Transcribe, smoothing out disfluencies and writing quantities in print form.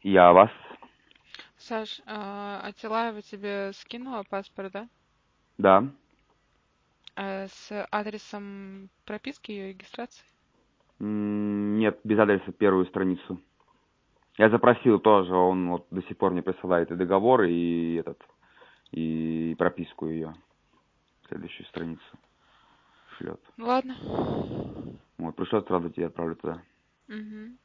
Я вас. Саш, Атилаева тебе скинула паспорт, да? Да. С адресом прописки ее регистрации? Нет, без адреса первую страницу. Я запросил тоже, он вот до сих пор не присылает и договор, и прописку ее. Следующую страницу шлет. Ну ладно. Вот, пришлет, сразу тебе отправлю туда. Угу.